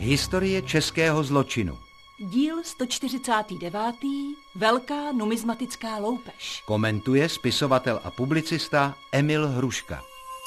Historie českého zločinu. Díl 149. Velká numizmatická loupež. Komentuje spisovatel a publicista Emil Hruška.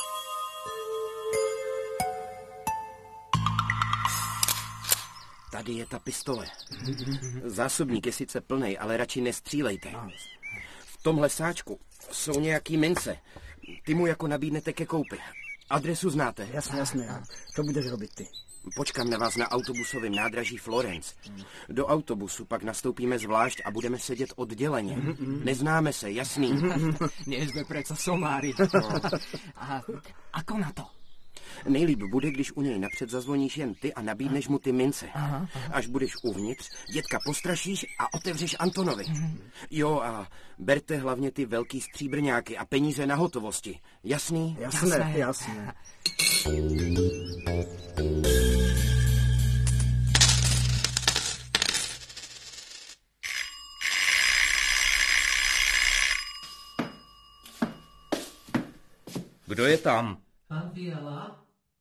Tady je ta pistole. Zásobník je sice plnej, ale radši nestřílejte. V tomhle sáčku jsou nějaký mince. Ty mu jako nabídnete ke koupi. Adresu znáte? Jasně. To budeš robit ty. Počkám na vás na autobusovém nádraží Florence. Do autobusu pak nastoupíme zvlášť a budeme sedět odděleně. Neznáme se, jasný? Nie sme preco somári. A ako na to? Nejlíp bude, když u něj napřed zazvoníš jen ty a nabídneš mu ty mince. Až budeš uvnitř, dětka postrašíš a otevřeš Antonovi. Jo, a berte hlavně ty velký stříbrňáky a peníze na hotovosti. Jasný? Jasné. Kdo je tam? Pán Fiala?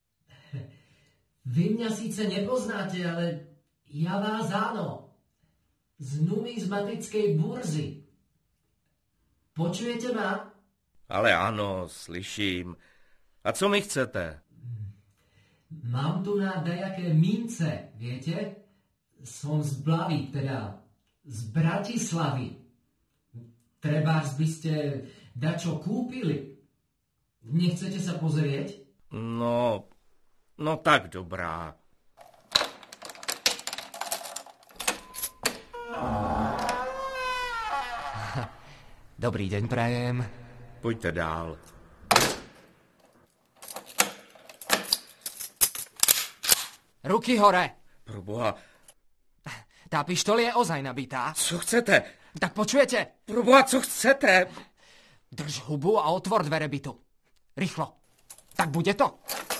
Vy mňa síce nepoznáte, ale ja vás áno. Z numizmatickej burzy. Počujete ma? Ale ano, slyším. A co mi chcete? Mám tu na dajaké mince, viete? Som z Blavík, teda z Bratislavy. Trebárs by ste dačo kúpili. Nechcete sa pozrieť? No tak dobrá. Dobrý deň prajem. Pojďte dál. Ruky hore. Proboha, Tá pištol je ozaj nabitá. co chcete? Tak počujete? Proboha, co chcete? Drž hubu a otvor dvere bytu. Rýchlo. Tak bude to.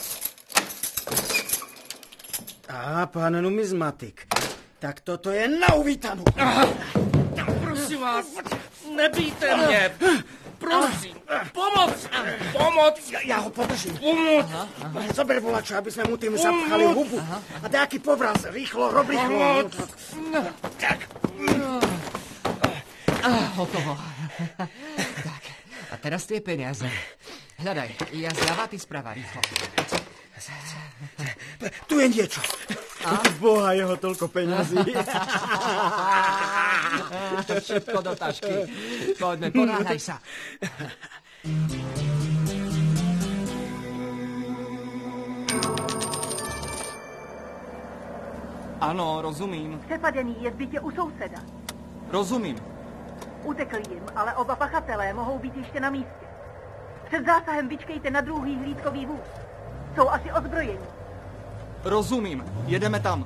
Pán numizmatik, tak toto je na uvítanú. Prosím vás, nebijte mě. Prosím, pomoc. Ja ho podržím. Pomoc. Zober volačo, aby sme mu tým zapchali hubu. A nejaký povraz. Rýchlo, rob rýchlo. Tak. Hotovo. Tak, a teraz tie peniaze. Hľadaj, ja zľava, ty sprava, rýchlo. Tu je niečo. Boha, jeho toľko peňazí. Všetko do tašky. Poďme, ponáhľaj sa. Ano, rozumím. Přepadený je v bytě u souseda. Rozumím. Utekl jim, ale oba pachatelé mohou být ještě na místě. Před zásahem vyčkejte na druhý hlídkový vůz. Jsou asi ozbrojení. Rozumím. Jedeme tam.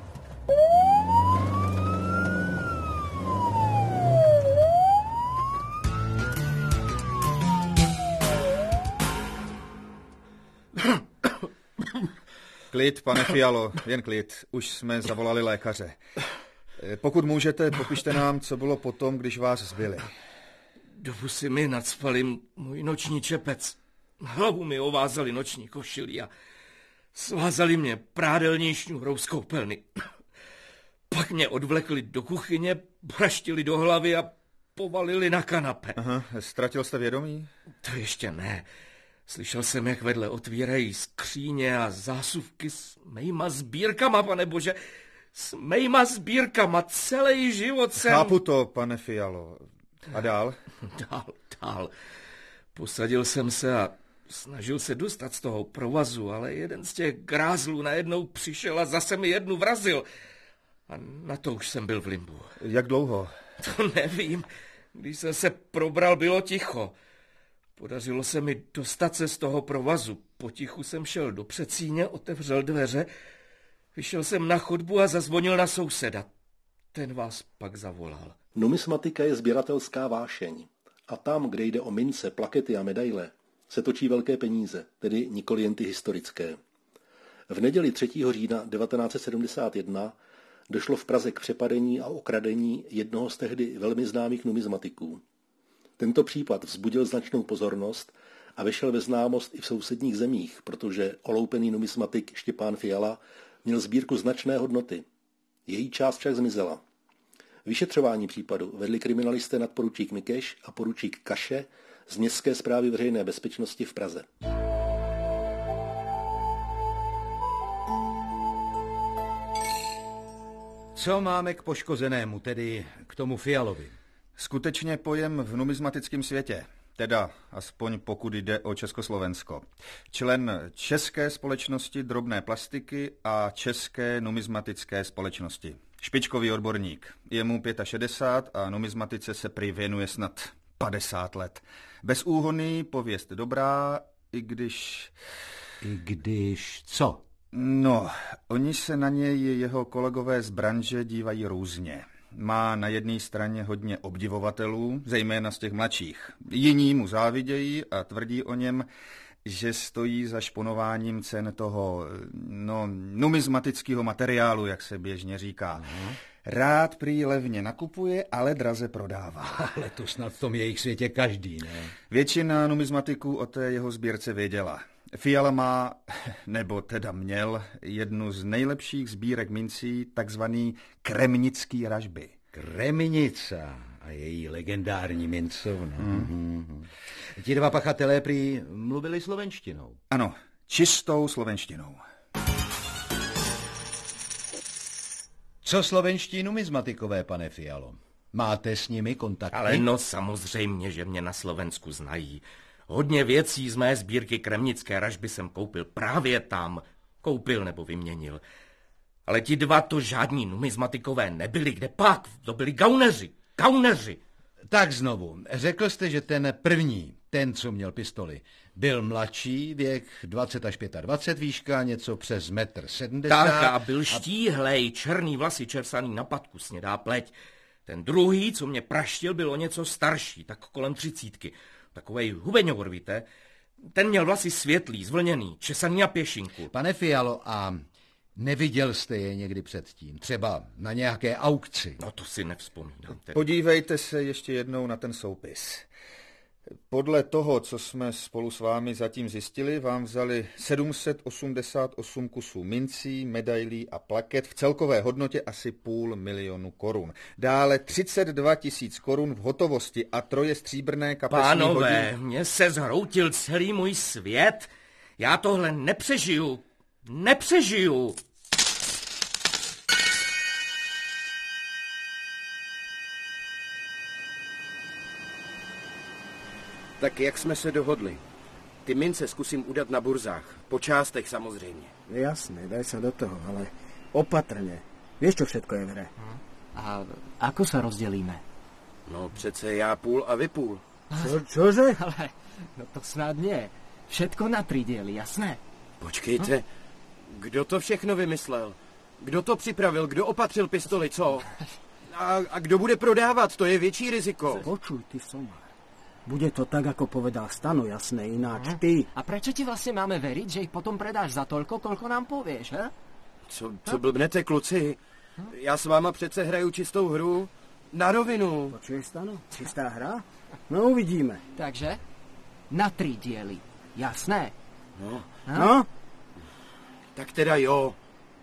Klid, pane Fialo, jen klid. Už jsme zavolali lékaře. Pokud můžete, popište nám, co bylo potom, když vás zbyli. Do pusy mi nacpali můj noční čepec. Hlavu mi ovázali noční košilí a svázali mě prádelní šňůrou z koupelny. Pak mě odvlekli do kuchyně, praštili do hlavy a povalili na kanape. Aha, ztratil jste vědomí? To ještě ne. Slyšel jsem, jak vedle otvírají skříně a zásuvky s mýma sbírkama, pane bože. S mýma sbírkama celý život jsem... Chápu to, pane Fialo. A dál? Dál. Posadil jsem se a snažil se dostat z toho provazu, ale jeden z těch grázlů najednou přišel a zase mi jednu vrazil. A na to už jsem byl v limbu. Jak dlouho? To nevím. Když jsem se probral, bylo ticho. Podařilo se mi dostat se z toho provazu. Potichu jsem šel do předsíně, otevřel dveře, vyšel jsem na chodbu a zazvonil na souseda. Ten vás pak zavolal. Numismatika je sběratelská vášeň. A tam, kde jde o mince, plakety a medaile, se točí velké peníze, tedy nikoli jen ty historické. V neděli 3. října 1971 došlo v Praze k přepadení a okradení jednoho z tehdy velmi známých numizmatiků. Tento případ vzbudil značnou pozornost a vešel ve známost i v sousedních zemích, protože oloupený numismatik Štěpán Fiala Měl sbírku značné hodnoty. Její část však zmizela. Vyšetřování případu vedli kriminalisté nadporučík Mikeš a poručík Kaše z Městské správy veřejné bezpečnosti v Praze. Co máme k poškozenému, tedy k tomu Fialovi? Skutečně pojem v numismatickém světě, teda aspoň pokud jde o Československo. Člen České společnosti drobné plastiky a České numismatické společnosti. Špičkový odborník. Je mu 65 a numismatice se prý věnuje snad 50 let. Bezúhonný, pověst dobrá, i když... I když co? No, oni se na něj jeho kolegové z branže dívají různě. Má na jedné straně hodně obdivovatelů, zejména z těch mladších. Jiní mu závidějí a tvrdí o něm, že stojí za šponováním cen toho, numismatického materiálu, jak se běžně říká. Rád prý levně nakupuje, ale draze prodává. Ale to snad v tom jejich světě každý, ne? Většina numismatiků o té jeho sbírce věděla. Fiala má, nebo teda měl, jednu z nejlepších sbírek mincí, takzvaný kremnický ražby. Kremnica a její legendární mincovna. Ti dva pachatelé prý mluvili slovenštinou. Ano, čistou slovenštinou. Co slovenští numismatikové, pane Fialo? Máte s nimi kontakty? Ale no samozřejmě, že mě na Slovensku znají. Hodně věcí z mé sbírky kremnické ražby jsem koupil právě tam. Koupil nebo vyměnil. Ale ti dva to žádní numismatikové nebyli, kde pak? To byli gauneři. Tak znovu, řekl jste, že ten první, ten, co měl pistoli, byl mladší, věk 20 až 25, výška něco přes 1,70 m. Tak a byl štíhlej, černý vlasy čersaný na patku, snědá pleť. Ten druhý, co mě praštil, byl o něco starší, tak kolem 30. Takovej hubeňovor, víte? Ten měl vlasy světlý, zvlněný, česaný na pěšinku. Pane Fialo, a neviděl jste je někdy předtím? Třeba na nějaké aukci? No to si nevzpomínám. Podívejte se ještě jednou na ten soupis. Podle toho, co jsme spolu s vámi zatím zjistili, vám vzali 788 kusů mincí, medailí a plaket v celkové hodnotě asi 500 000 korun. Dále 32 000 korun v hotovosti a 3 stříbrné kapesní hodiny. Pánové, mně se zhroutil celý můj svět. Já tohle nepřežiju. Tak jak jsme se dohodli? Ty mince zkusím udat na burzách. Po částech samozřejmě. Jasné, daj sa do toho, ale opatrne. Vieš, čo všetko je v hre? A ako sa rozdelíme? No přece já půl a vy půl. Čože? Ale no to snad nie. Všetko na 3 diely, jasné? Počkejte, kdo to všechno vymyslel? Kdo to připravil? Kdo opatřil pistoli, co? A kdo bude prodávat? To je větší riziko. Počuj, ty somár. Bude to tak, ako povedal Stano, jasné, ináč ty. A prečo ti vlastne máme veriť, že ich potom predáš za toľko, koľko nám povieš, he? Co blbnete, kluci? Já s váma přece hraju čistou hru. Na rovinu. Počuješ, Stano? Čistá hra? No, uvidíme. Takže? Na 3 diely. Jasné? No? Tak teda jo.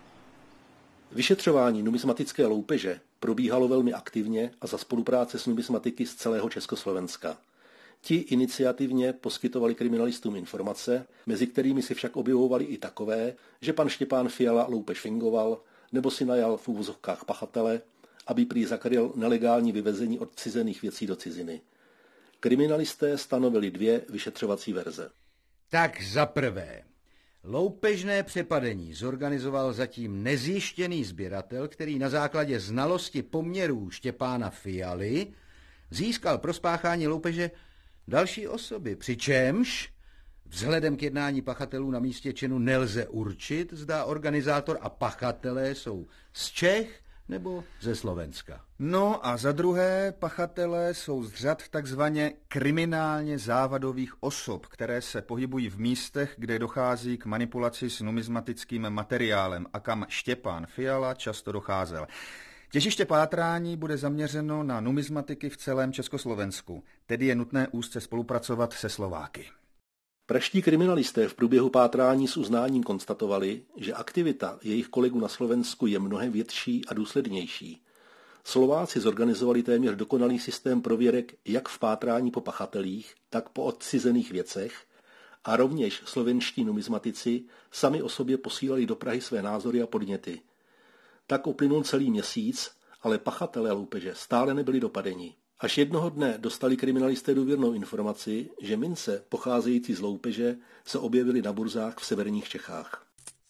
Vyšetřování numismatické loupeže probíhalo velmi aktivně a za spolupráce s numismatiky z celého Československa. Ti iniciativně poskytovali kriminalistům informace, mezi kterými si však objevovali i takové, že pan Štěpán Fiala loupež fingoval nebo si najal v úvozovkách pachatele, aby prý zakryl nelegální vyvezení odcizených věcí do ciziny. Kriminalisté stanovili 2 vyšetřovací verze. Tak za prvé, loupežné přepadení zorganizoval zatím nezjištěný sběratel, který na základě znalosti poměrů Štěpána Fialy získal pro spáchání loupeže další osoby, přičemž vzhledem k jednání pachatelů na místě činu nelze určit, zda organizátor a pachatelé jsou z Čech nebo ze Slovenska. No a za druhé, pachatelé jsou z řad takzvaně kriminálně závadových osob, které se pohybují v místech, kde dochází k manipulaci s numismatickým materiálem a kam Štěpán Fiala často docházel. Těžiště pátrání bude zaměřeno na numismatiky v celém Československu, tedy je nutné úzce spolupracovat se Slováky. Praští kriminalisté v průběhu pátrání s uznáním konstatovali, že aktivita jejich kolegů na Slovensku je mnohem větší a důslednější. Slováci zorganizovali téměř dokonalý systém prověrek jak v pátrání po pachatelích, tak po odcizených věcech a rovněž slovenští numizmatici sami o sobě posílali do Prahy své názory a podněty. Tak uplynul celý měsíc, ale pachatelé loupeže stále nebyli dopadeni. Až jednoho dne dostali kriminalisté důvěrnou informaci, že mince pocházející z loupeže se objevily na burzách v severních Čechách.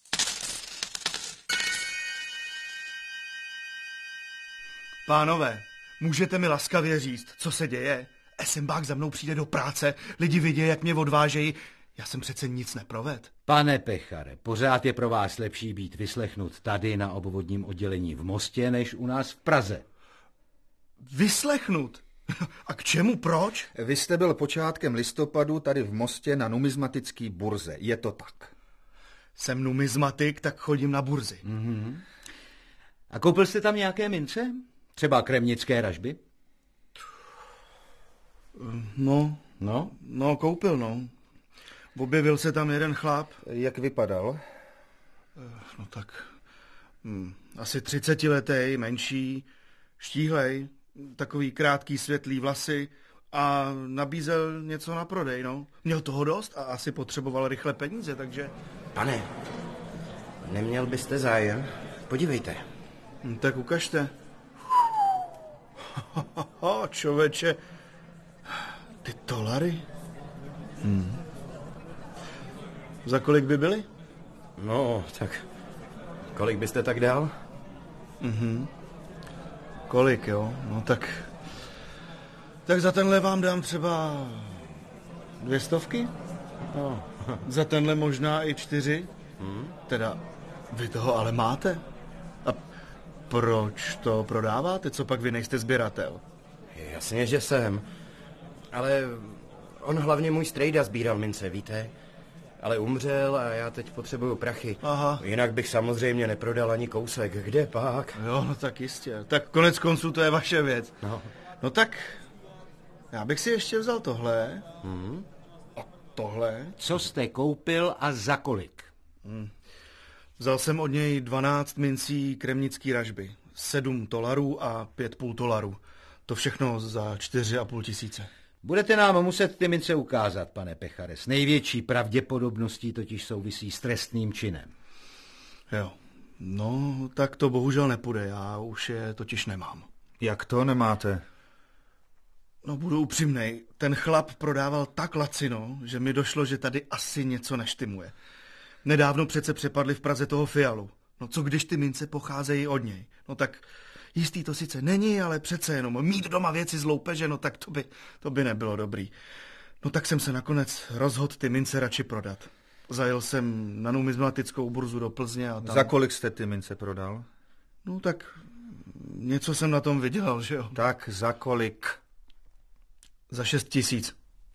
Pánové, můžete mi laskavě říct, co se děje? Esembák za mnou přijde do práce, lidi vidějí, jak mě odvážejí. Já jsem přece nic neprovedl. Pane Pechare, pořád je pro vás lepší být vyslechnut tady na obvodním oddělení v Mostě, než u nás v Praze. Vyslechnut? A k čemu, proč? Vy jste byl počátkem listopadu tady v Mostě na numizmatický burze, je to tak? Jsem numizmatik, tak chodím na burzy. Mm-hmm. A koupil jste tam nějaké mince? Třeba kremnické ražby? No, koupil, no. Objevil se tam jeden chlap. Jak vypadal? No tak, asi 30letý, menší, štíhlej, takový krátký světlý vlasy a nabízel něco na prodej, no. Měl toho dost a asi potřeboval rychle peníze, takže... Pane, neměl byste zájem? Podívejte. Tak ukažte. Člověče, ty dolary? Za kolik by byly? No, tak kolik byste tak dal? Kolik, jo? No tak za tenhle vám dám třeba 200? No. Za tenhle možná i 4? Teda vy toho ale máte? A proč to prodáváte? Co pak vy nejste sběratel? Jasně, že jsem. Ale on hlavně můj strejda sbíral mince, víte? Ale umřel a já teď potřebuju prachy. Aha. Jinak bych samozřejmě neprodal ani kousek. Kde pak? Jo, no tak jistě. Tak konec konců to je vaše věc. No tak, já bych si ještě vzal tohle. A tohle. Co jste koupil a za kolik? Vzal jsem od něj 12 mincí kremnický ražby. $7 a $5,5. To všechno za 4,5 tisíce. Budete nám muset ty mince ukázat, pane Pechare. S největší pravděpodobností totiž souvisí s trestným činem. Jo, no tak to bohužel nepůjde, já už je totiž nemám. Jak to nemáte? No budu upřímnej, ten chlap prodával tak lacino, že mi došlo, že tady asi něco neštymuje. Nedávno přece přepadli v Praze toho Fialu. No co když ty mince pocházejí od něj? No tak jistý to sice není, ale přece jenom mít doma věci z loupeže, no tak to by nebylo dobrý. No tak jsem se nakonec rozhodl ty mince radši prodat. Zajel jsem na numizmatickou burzu do Plzně a tam... Za kolik jste ty mince prodal? No tak něco jsem na tom vydělal, že jo. Tak za kolik? Za 6 000.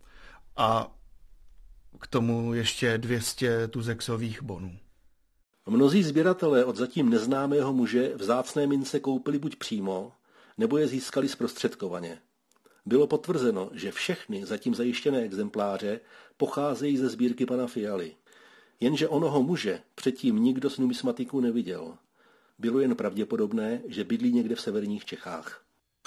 A k tomu ještě 200 tuzexových bonů. Mnozí sběratelé od zatím neznámého muže vzácné mince koupili buď přímo, nebo je získali zprostředkovaně. Bylo potvrzeno, že všechny zatím zajištěné exempláře pocházejí ze sbírky pana Fialy. Jenže onoho muže předtím nikdo z numismatiků neviděl. Bylo jen pravděpodobné, že bydlí někde v severních Čechách.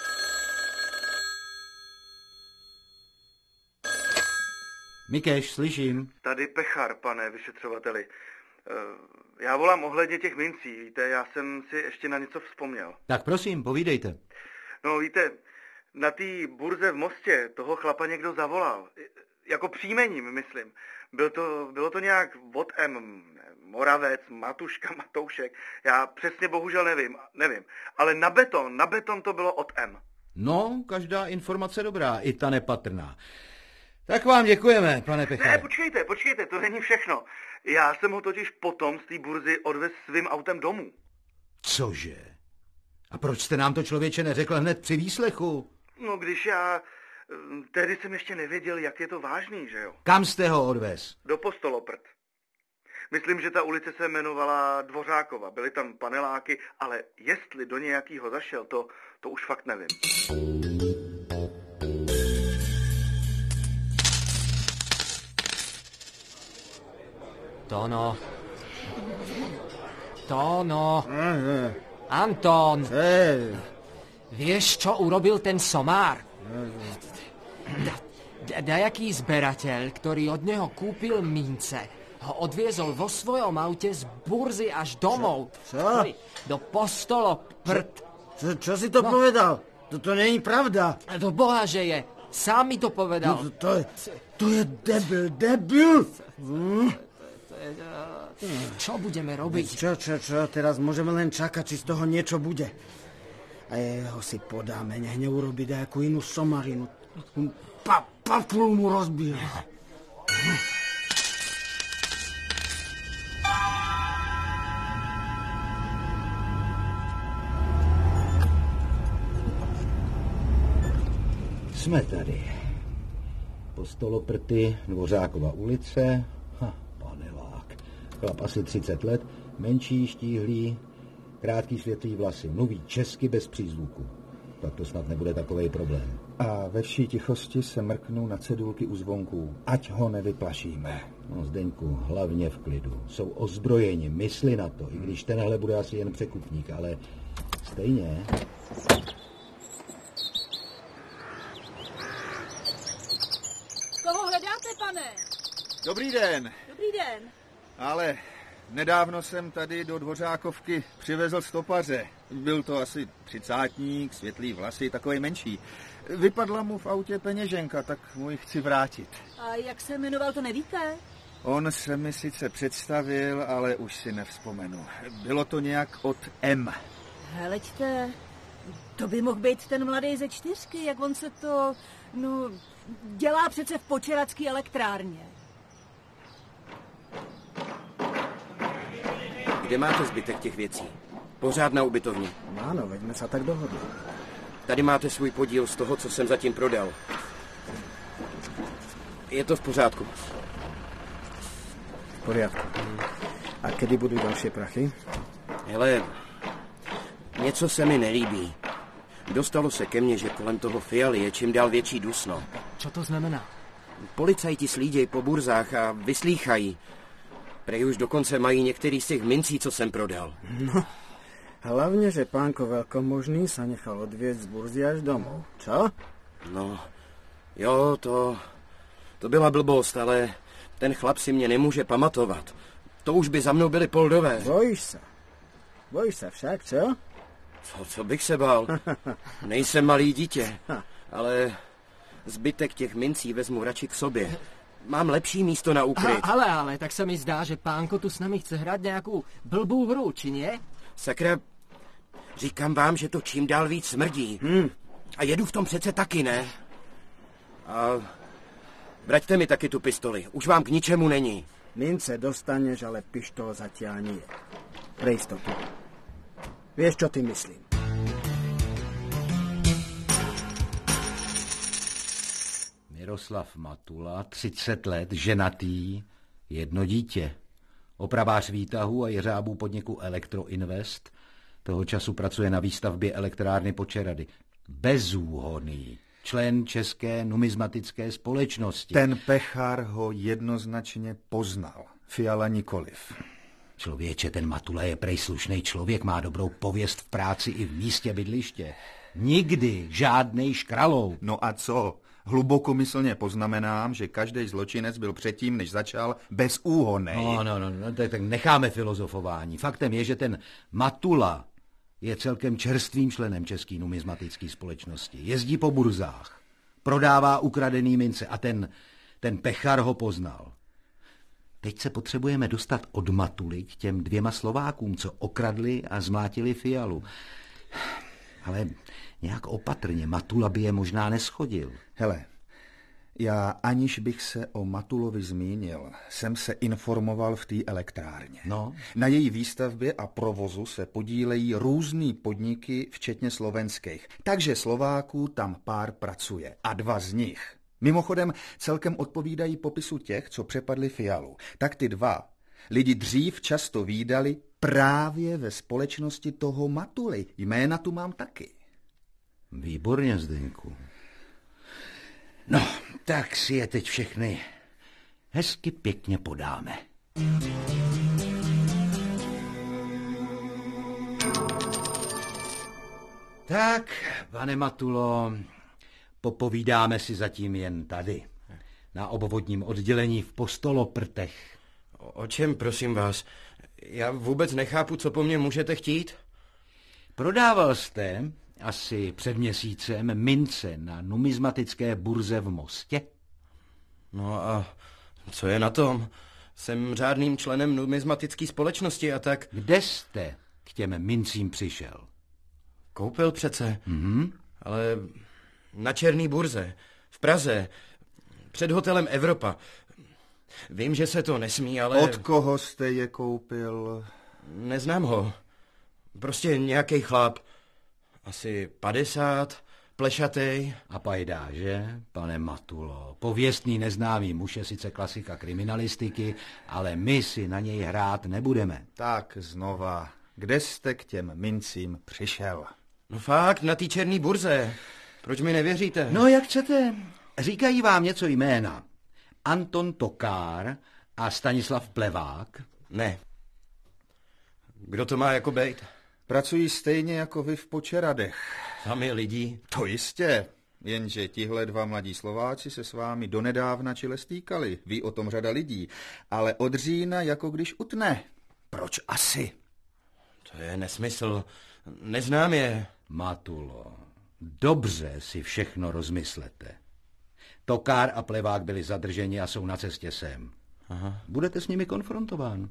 Mikeš, slyším. Tady Pechar, pane vyšetřovateli. Já volám ohledně těch mincí, víte, já jsem si ještě na něco vzpomněl. Tak prosím, povídejte. No víte, na té burze v Mostě toho chlapa někdo zavolal. Jako příjmením, myslím. Bylo to nějak od M. Moravec, Matuška, Matoušek. Já přesně bohužel nevím. Ale na beton to bylo od M. No, každá informace dobrá, i ta nepatrná. Tak vám děkujeme, pane Pechare. Ne, počkejte, to není všechno. Já jsem ho totiž potom z té burzy odvez svým autem domů. Cože? A proč jste nám to, člověče, neřekl hned při výslechu? No, tehdy jsem ještě nevěděl, jak je to vážný, že jo? Kam jste ho odvez? Do Postoloprt. Myslím, že ta ulice se jmenovala Dvořákova. Byly tam paneláky, ale jestli do nějakého zašel, to už fakt nevím. Tono. Anton. Vieš, čo urobil ten somár? Dajaký zberateľ, ktorý od neho kúpil mince, ho odviezol vo svojom aute z burzy až domov. Čo? Do postolo prd. Čo si to povedal? To není pravda. Do boha, že je. Sám mi to povedal. To je debil. Čo budeme robiť? Čo? Teraz môžeme len čakať, či z toho niečo bude. A jeho si podáme, nech neurobi nejakú inú somarinu. Papul mu rozbije. Jsme tady. Postoloprty, Dvořákova ulice. Panelák. Chlap asi 30 let, menší, štíhlý, krátký světlý vlasy. Mluví česky bez přízvuku. Tak to snad nebude takovej problém. A ve vší tichosti se mrknu na cedulky u zvonků. Ať ho nevyplašíme. No, Zdeňku, hlavně v klidu. Jsou ozbrojeni, mysli na to, i když tenhle bude asi jen překupník, ale stejně. Koho hledáte, pane? Dobrý den. Dobrý den. Ale nedávno jsem tady do Dvořákovky přivezl stopaře. Byl to asi 30, světlý vlasy, takovej menší. Vypadla mu v autě peněženka, tak mu ji chci vrátit. A jak se jmenoval, to nevíte? On se mi sice představil, ale už si nevzpomenu. Bylo to nějak od M. Heleďte, to by mohl být ten mladý ze 4, jak on se to, dělá přece v Počeracký elektrárně. Kde máte zbytek těch věcí? Pořád na ubytovně. Áno, veď sme sa tak dohodli. Tady máte svůj podíl z toho, co jsem zatím prodal. Je to v pořádku. V poriadku. A kedy budú ďalšie prachy? Hele, něco se mi nelíbí. Dostalo se ke mně, že kolem toho Fialy je čím dál větší dusno. Čo to znamená? Policajti slídějí po burzách a vyslýchají. Prej už dokonce mají některý z těch mincí, co jsem prodal. No, hlavne, že pánko veľkomožný sa nechal odviezť z burzy až domov. Čo? No, jo, to byla blbost, ale ten chlap si mě nemůže pamatovat. To už by za mnou byli poldové. Bojíš sa? Bojíš sa však, čo? Co bych se bál? Nejsem malý dítě, ale zbytek těch mincí vezmu radši k sobě. Mám lepší místo na úkryt. Ale, tak se mi zdá, že pánko tu s nami chce hrát nějakou blbou hru, či nie? Sakra, říkám vám, že to čím dál víc smrdí. A jedu v tom přece taky, ne? A vraťte mi taky tu pistoli, už vám k ničemu není. Mince dostaneš, ale pištol zatiaľ nie. Pre istotu. Vieš, čo ty myslím? Miroslav Matula, 30 let, ženatý, jedno dítě. Opravář výtahu a jeřábů podniku Elektroinvest. Toho času pracuje na výstavbě elektrárny Počerady. Bezúhonný. Člen České numismatické společnosti. Ten pechár ho jednoznačně poznal. Fiala nikoliv. Člověče, ten Matula je prej slušnej člověk, má dobrou pověst v práci i v místě bydliště. Nikdy žádnej škralou. No a co? Hlubokomyslně poznamenám, že každý zločinec byl předtím, než začal, bezúhonnej. No, tak necháme filozofování. Faktem je, že ten Matula je celkem čerstvým členem České numismatické společnosti. Jezdí po burzách, prodává ukradený mince a ten pechar ho poznal. Teď se potřebujeme dostat od Matuly k těm 2 Slovákům, co okradli a zmlátili Fialu. Ale nějak opatrně, Matula by je možná neschodil. Hele, já aniž bych se o Matulovi zmínil, jsem se informoval v té elektrárně. No. Na její výstavbě a provozu se podílejí různý podniky, včetně slovenských. Takže Slováků tam pár pracuje a 2 z nich. Mimochodem celkem odpovídají popisu těch, co přepadli Fialu. Tak ty 2 lidi dřív často vídali právě ve společnosti toho Matuly. Jména tu mám taky. Výborně, Zdeňku. No, tak si je teď všechny hezky pěkně podáme. Tak, pane Matulo, popovídáme si zatím jen tady, na obvodním oddělení v Postoloprtech. O čem, prosím vás? Já vůbec nechápu, co po mně můžete chtít. Prodával jste asi před měsícem mince na numismatické burze v Mostě? No a co je na tom? Jsem řádným členem numismatické společnosti a tak... Kde jste k těm mincím přišel? Koupil přece. Ale na černý burze, v Praze, před hotelem Evropa. Vím, že se to nesmí, ale... Od koho jste je koupil? Neznám ho. Prostě nějaký chlap. Asi 50, plešatej. A pajdá, že, pane Matulo? Pověstný neznámý muž je sice klasika kriminalistiky, ale my si na něj hrát nebudeme. Tak znova, kde jste k těm mincím přišel? No fakt, na té černý burze. Proč mi nevěříte? No, jak chcete. Říkají vám něco jména. Anton Tokár a Stanislav Plevák? Ne. Kdo to má jako bejt? Pracují stejně jako vy v Počeradech. Sami lidí? To jistě. Jenže tihle dva mladí Slováci se s vámi donedávna čile stýkali. Ví o tom řada lidí. Ale od října jako když utne. Proč asi? To je nesmysl. Neznám je. Matulo, dobře si všechno rozmyslete. Tokár a Plevák byli zadrženi a jsou na cestě sem. Aha. Budete s nimi konfrontován.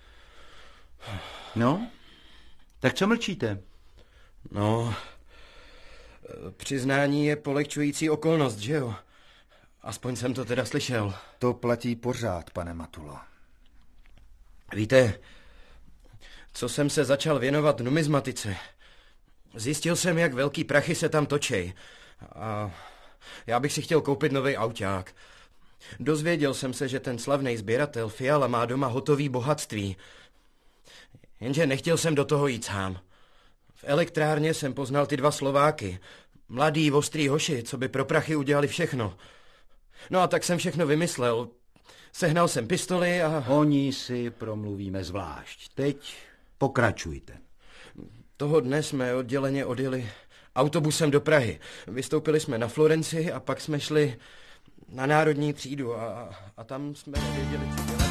No, tak co mlčíte? No, přiznání je polehčující okolnost, že jo? Aspoň jsem to teda slyšel. To platí pořád, pane Matulo. Víte, co jsem se začal věnovat numismatice, zjistil jsem, jak velký prachy se tam točej. A já bych si chtěl koupit nový auták. Dozvěděl jsem se, že ten slavný sběratel Fiala má doma hotový bohatství. Jenže nechtěl jsem do toho jít sám. V elektrárně jsem poznal ty dva Slováky. Mladý, ostrý hoši, co by pro prachy udělali všechno. No a tak jsem všechno vymyslel. Sehnal jsem pistoli a... O ní si promluvíme zvlášť. Teď pokračujte. Toho dne jsme odděleně odjeli autobusem do Prahy. Vystoupili jsme na Florenci a pak jsme šli na Národní třídu a tam jsme nevěděli, co dělat.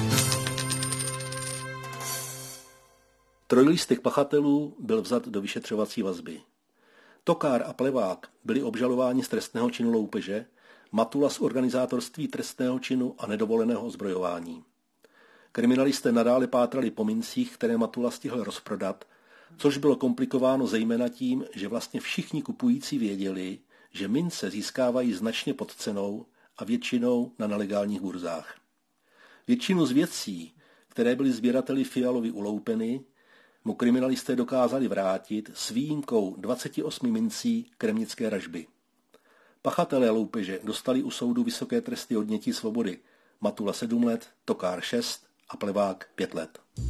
Trojlístek pachatelů byl vzat do vyšetřovací vazby. Tokár a Plevák byli obžalováni z trestného činu loupeže, Matula z organizátorství trestného činu a nedovoleného ozbrojování. Kriminalisté nadále pátrali po mincích, které Matula stihl rozprodat, což bylo komplikováno zejména tím, že vlastně všichni kupující věděli, že mince získávají značně pod cenou a většinou na nelegálních burzách. Většinu z věcí, které byly sběrateli Fialovi uloupeny, mu kriminalisté dokázali vrátit s výjimkou 28 mincí kremnické ražby. Pachatelé loupeže dostali u soudu vysoké tresty odnětí svobody. Matula 7 let, Tokár 6 a Plevák 5 let.